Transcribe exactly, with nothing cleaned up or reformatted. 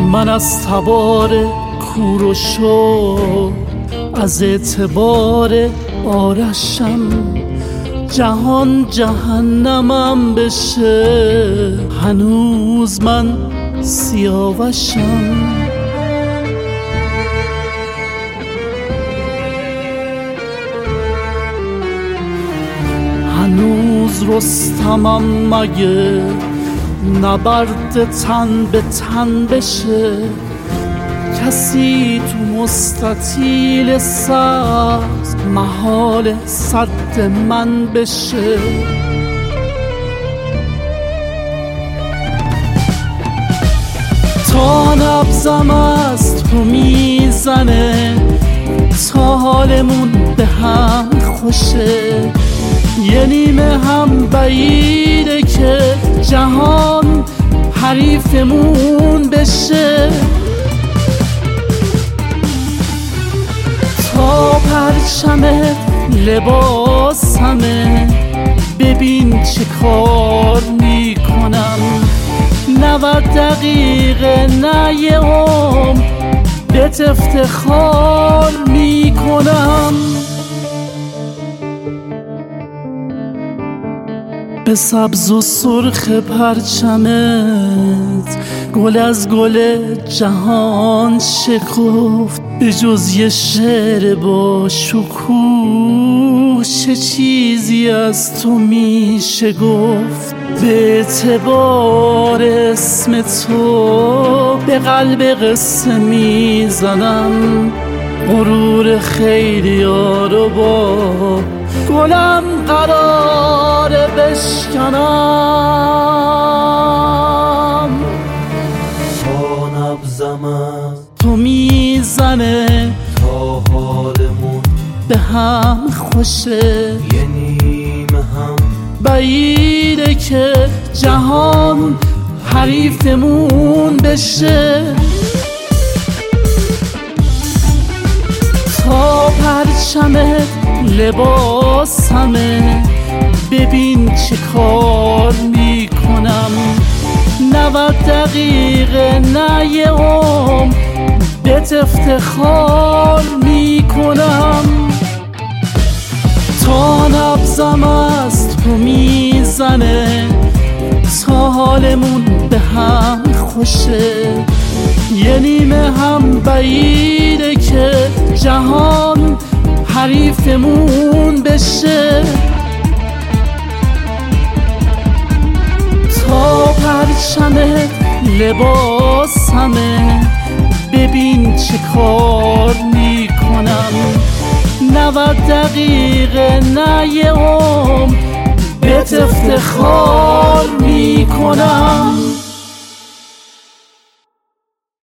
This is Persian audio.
من از تبار کوروشو، از اعتبار آرشم، جهان جهنمم بشه، هنوز من سیاوشم. هنوز رستمم مگه نبرد تن به تن بشه، کسی تو مستطیل سبز محال صد من بشه. تا نبضم از تو میزنه، تا حالمون به هم خوشه، یه نیمه هم بعیده که جهان حریفمون بشه. تا پرچم لباسمه، ببین چه کار میکنم، نود دقیقه نه یه عمر بهت افتخار میکنم. به سبز و سرخ پرچمت گل از گل جهان شکفت، به جز یه شعر با شکوه چه چیزی از تو میشه گفت. به اعتبار اسم تو به قلب قصه میزنم، غرور خیلیا رو با گلم قراره بشکنم. تا نبضم از تو میزنه، تا حالمون به هم خوشه، یه نیمه هم بعیده که جهان حریفمون بشه. تا پرچم لباسمه، ببین چه کار میکنم، نود دقیقه نه یه عمر بهت افتخار میکنم. تا نبضم از تو میزنه، تا حالمون به هم خوشه، یه نیمه هم بعیده که جهان حریفمون بشه. تا پرچم لباسمه، ببین چه کار میکنم، نود دقیقه نه یه عمر بهت افتخار میکنم.